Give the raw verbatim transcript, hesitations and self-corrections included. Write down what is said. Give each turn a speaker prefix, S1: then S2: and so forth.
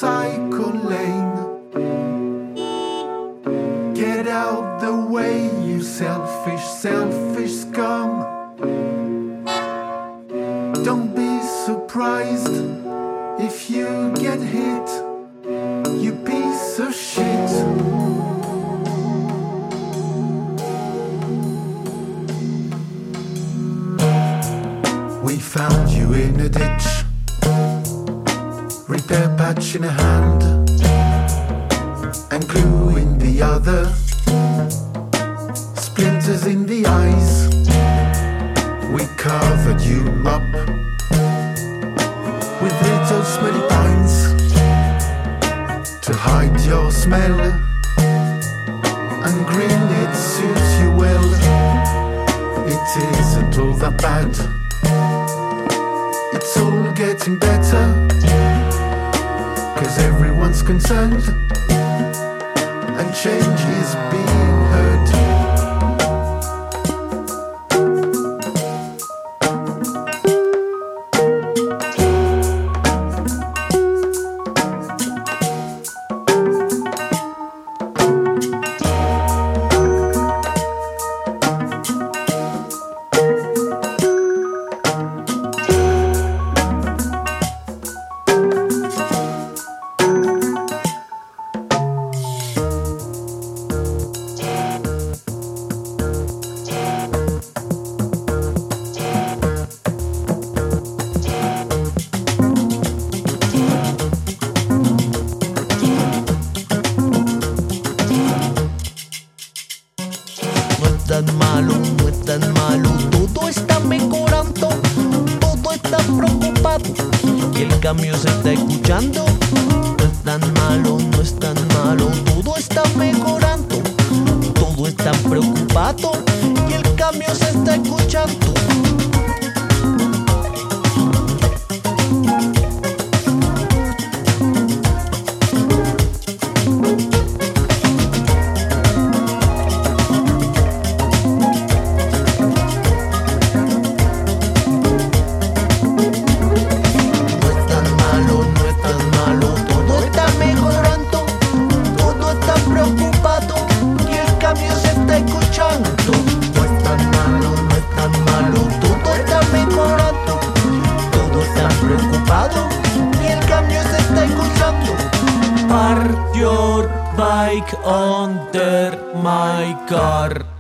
S1: cycle lane. Get out the way, you selfish, selfish scum. Don't be surprised if you get hit, you piece of shit. We found you in a ditch, repair patch in a hand and glue in the other, splinters in the eyes. We covered you up with little smelly pines to hide your smell, and green, it suits you well. It isn't all that bad, it's all getting better, 'cause everyone's concerned and change is being heard.
S2: Park your bike under my car.